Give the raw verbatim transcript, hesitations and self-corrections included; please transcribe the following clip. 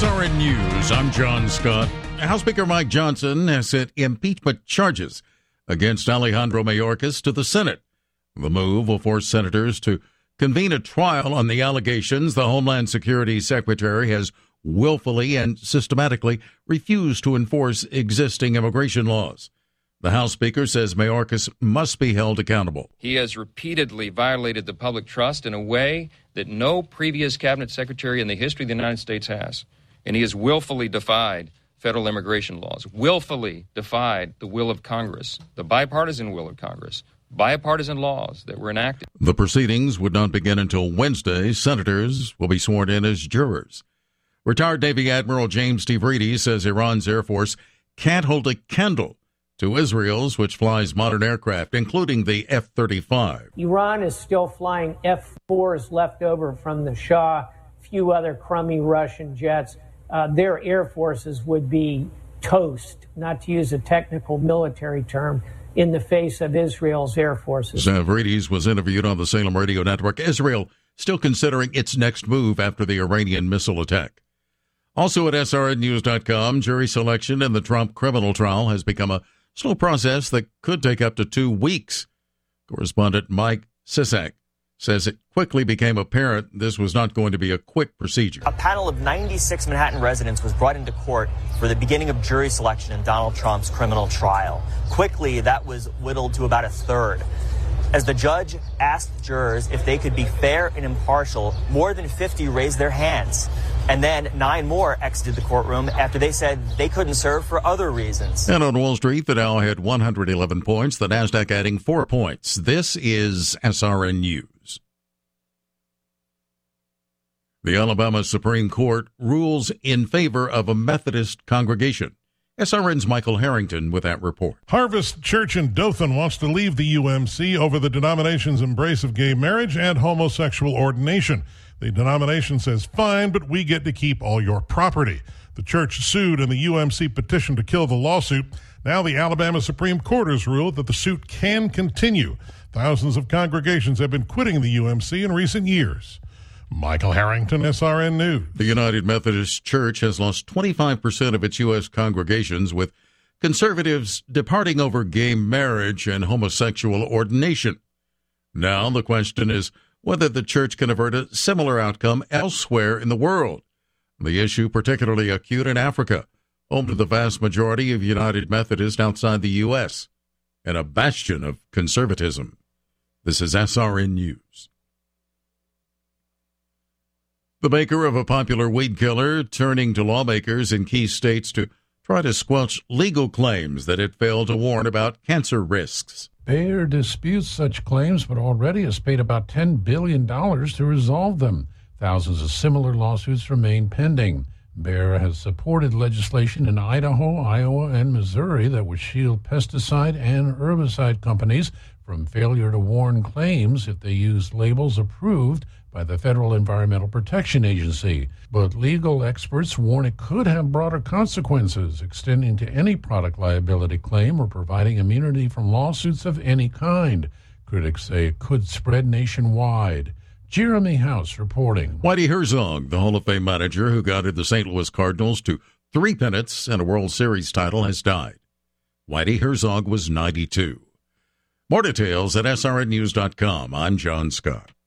S R N News, I'm John Scott. House Speaker Mike Johnson has sent impeachment charges against Alejandro Mayorkas to the Senate. The move will force senators to convene a trial on the allegations the Homeland Security Secretary has willfully and systematically refused to enforce existing immigration laws. The House Speaker says Mayorkas must be held accountable. He has repeatedly violated the public trust in a way that no previous cabinet secretary in the history of the United States has. And he has willfully defied federal immigration laws, willfully defied the will of Congress, the bipartisan will of Congress, bipartisan laws that were enacted. The proceedings would not begin until Wednesday. Senators will be sworn in as jurors. Retired Navy Admiral James Stavridis says Iran's Air Force can't hold a candle to Israel's, which flies modern aircraft, including the F thirty-five. Iran is still flying F fours left over from the Shah, a few other crummy Russian jets. Uh, their air forces would be toast, not to use a technical military term, in the face of Israel's air forces. Stavridis was interviewed on the Salem Radio Network. Israel still considering its next move after the Iranian missile attack. Also at S R N news dot com, jury selection in the Trump criminal trial has become a slow process that could take up to two weeks. Correspondent Mike Sisak says it quickly became apparent this was not going to be a quick procedure. A panel of ninety-six Manhattan residents was brought into court for the beginning of jury selection in Donald Trump's criminal trial. Quickly, that was whittled to about a third. As the judge asked jurors if they could be fair and impartial, more than fifty raised their hands. And then nine more exited the courtroom after they said they couldn't serve for other reasons. And on Wall Street, the Dow had one hundred eleven points, the NASDAQ adding four points. This is S R N News. The Alabama Supreme Court rules in favor of a Methodist congregation. S R N's Michael Harrington with that report. Harvest Church in Dothan wants to leave the U M C over the denomination's embrace of gay marriage and homosexual ordination. The denomination says, fine, but we get to keep all your property. The church sued and the U M C petitioned to kill the lawsuit. Now the Alabama Supreme Court has ruled that the suit can continue. Thousands of congregations have been quitting the U M C in recent years. Michael Harrington, S R N News. The United Methodist Church has lost twenty-five percent of its U S congregations, with conservatives departing over gay marriage and homosexual ordination. Now the question is whether the church can avert a similar outcome elsewhere in the world. The issue particularly acute in Africa, home to the vast majority of United Methodists outside the U S, and a bastion of conservatism. This is S R N News. The maker of a popular weed killer turning to lawmakers in key states to try to squelch legal claims that it failed to warn about cancer risks. Bayer disputes such claims, but already has paid about ten billion dollars to resolve them. Thousands of similar lawsuits remain pending. Bayer has supported legislation in Idaho, Iowa, and Missouri that would shield pesticide and herbicide companies from failure to warn claims if they used labels approved by the Federal Environmental Protection Agency. But legal experts warn it could have broader consequences, extending to any product liability claim or providing immunity from lawsuits of any kind. Critics say it could spread nationwide. Jeremy House reporting. Whitey Herzog, the Hall of Fame manager who guided the Saint Louis Cardinals to three pennants and a World Series title, has died. Whitey Herzog was ninety-two. More details at S R N news dot com. I'm John Scott.